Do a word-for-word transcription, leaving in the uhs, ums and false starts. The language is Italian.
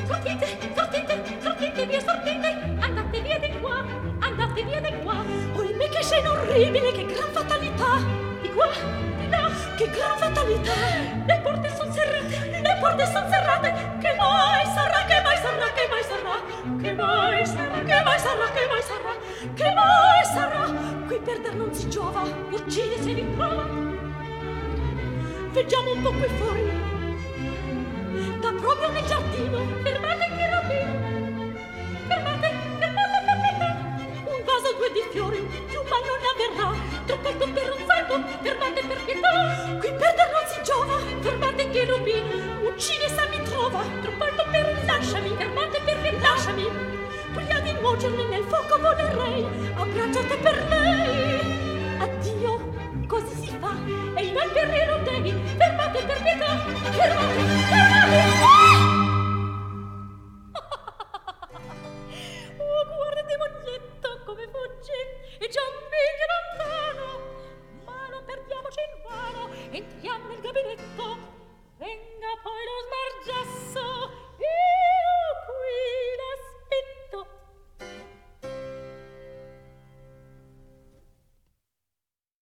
sortite, sortite, sortite via, sortite, andate via di qua, andate via di qua. Oimè che scena orribile, che gran fatalità! Di qua, di là, che gran fatalità! Le porte son serrate, le porte son serrate, che mai sarà, che mai sarà, che mai sarà, che mai sarà, che mai sarà, che mai sarà, che mai sarà. Qui perder non si giova, uccide se vi prova. Veggiamo un po' qui fuori, da proprio nel giardino. Fermate il tirabino, fermate, fermate, fermate. Un vaso, due di fiori, più mal non ne avverrà. Troppetto per un salto, fermate per pietà. Qui perder non si giova, fermate il cherubino. Uccide se mi trova, troppetto per un lasciami, fermate per rilasciami. Prima di nuocerne nel fuoco volerei, abbracciate per lei.